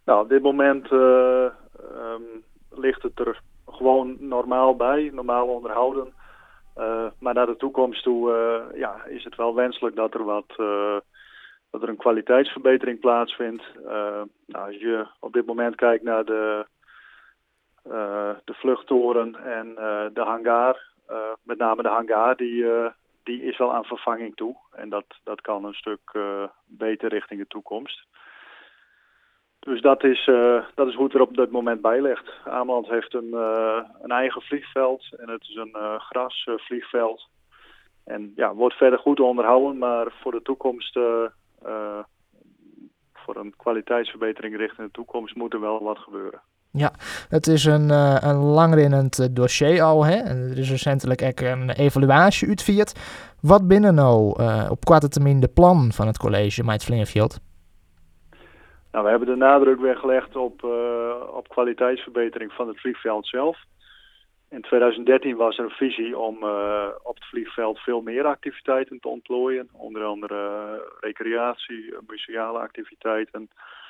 Nou, op dit moment ligt het er gewoon normaal bij, normaal onderhouden. Maar naar de toekomst toe is het wel wenselijk dat er dat er een kwaliteitsverbetering plaatsvindt. Als je op dit moment kijkt naar de vluchttoren en de hangar, met name de hangar, die is wel aan vervanging toe. En dat kan een stuk beter richting de toekomst. Dus dat is hoe het er op dit moment bij ligt. Ameland heeft een eigen vliegveld en het is een grasvliegveld. En ja, wordt verder goed onderhouden, maar voor de toekomst, voor een kwaliteitsverbetering richting de toekomst, moet er wel wat gebeuren. Ja, het is een langrinnend dossier al. Hè? En er is recentelijk ook een evaluatie uitgevoerd. Wat binnen nou op korte termijn de plan van het college met Vlingerveld? Nou, we hebben de nadruk weer gelegd op kwaliteitsverbetering van het vliegveld zelf. In 2013 was er een visie om op het vliegveld veel meer activiteiten te ontplooien. Onder andere recreatie, museale activiteiten.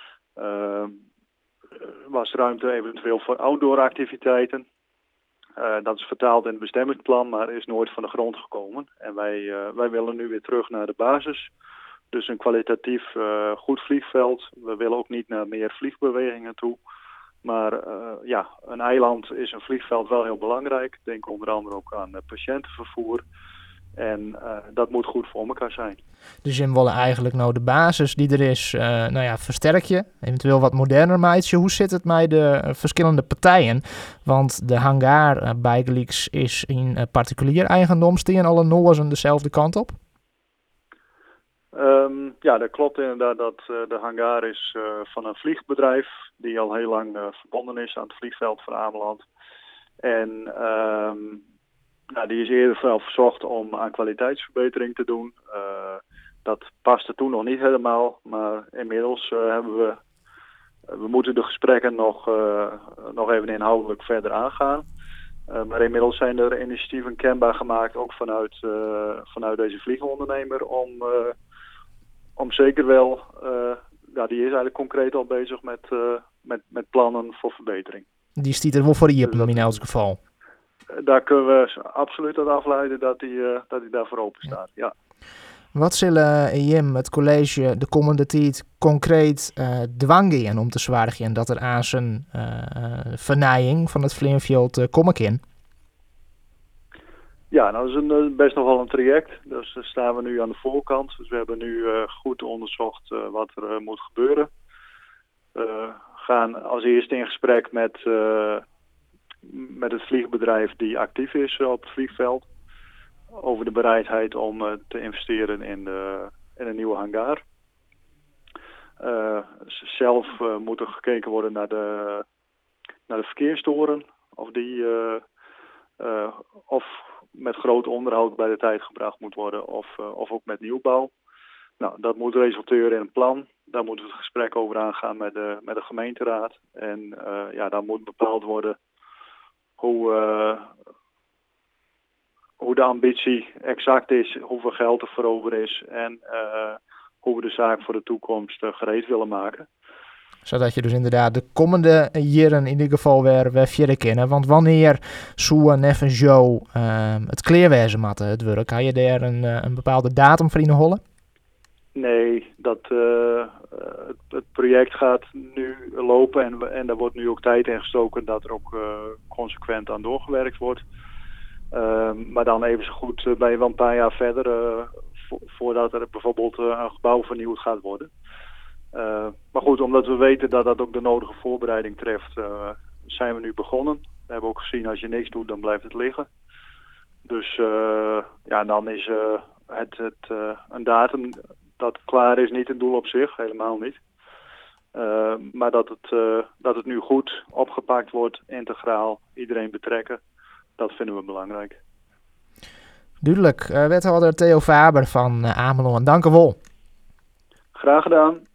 Was ruimte eventueel voor outdoor activiteiten. Dat is vertaald in het bestemmingsplan, maar is nooit van de grond gekomen. En wij willen nu weer terug naar de basis. Dus een kwalitatief goed vliegveld. We willen ook niet naar meer vliegbewegingen toe. Maar een eiland is een vliegveld wel heel belangrijk. Denk onder andere ook aan patiëntenvervoer. En dat moet goed voor elkaar zijn. Dus je willen eigenlijk nou de basis die er is, versterk je. Eventueel wat moderner maatje. Hoe zit het met de verschillende partijen? Want de hangar bij Gleeks is in particulier eigendom. Staan alle nozen dezelfde kant op? Dat klopt inderdaad dat de hangar is van een vliegbedrijf die al heel lang verbonden is aan het vliegveld van Ameland. En die is eerder wel verzocht om aan kwaliteitsverbetering te doen. Dat paste toen nog niet helemaal, maar inmiddels we moeten de gesprekken nog even inhoudelijk verder aangaan. Maar inmiddels zijn er initiatieven kenbaar gemaakt, ook vanuit deze vliegondernemer, om zeker wel, die is eigenlijk concreet al bezig met plannen voor verbetering. Die stiet er wel voor je in elk geval. Daar kunnen we absoluut uit afleiden dat hij daarvoor open staat, ja. Wat zullen Jim, het college, de komende tijd concreet dwangen om te zwaarden dat er aan zijn vernijing van het Vlingerveld komen kan? Ja, nou, dat is best nog wel een traject. Dus daar staan we nu aan de voorkant. Dus we hebben nu goed onderzocht wat er moet gebeuren. We gaan als eerste in gesprek met het vliegbedrijf die actief is op het vliegveld. Over de bereidheid om te investeren in een nieuwe hangar. Zelf moet er gekeken worden naar de verkeerstoren. Of met groot onderhoud bij de tijd gebracht moet worden of ook met nieuwbouw. Nou, dat moet resulteren in een plan. Daar moeten we het gesprek over aangaan met de gemeenteraad. En dan moet bepaald worden hoe de ambitie exact is, hoeveel geld er voor over is en hoe we de zaak voor de toekomst gereed willen maken. Zodat je dus inderdaad de komende jaren in ieder geval weer verder kennen. Want wanneer zou Neffen Joe het kleerwezen matten, het werk? Had je daar een bepaalde datum voor inhollen? Nee, het project gaat nu lopen en er wordt nu ook tijd in gestoken dat er ook consequent aan doorgewerkt wordt. Maar dan even zo goed ben je wel een paar jaar verder voordat er bijvoorbeeld een gebouw vernieuwd gaat worden. Maar goed, omdat we weten dat dat ook de nodige voorbereiding treft, zijn we nu begonnen. We hebben ook gezien, als je niks doet, dan blijft het liggen. Dus dan is een datum dat klaar is niet een doel op zich, helemaal niet. Maar dat het nu goed opgepakt wordt, integraal, iedereen betrekken, dat vinden we belangrijk. Duidelijk. Wethouder Theo Faber van Ameland, dank u wel. Graag gedaan.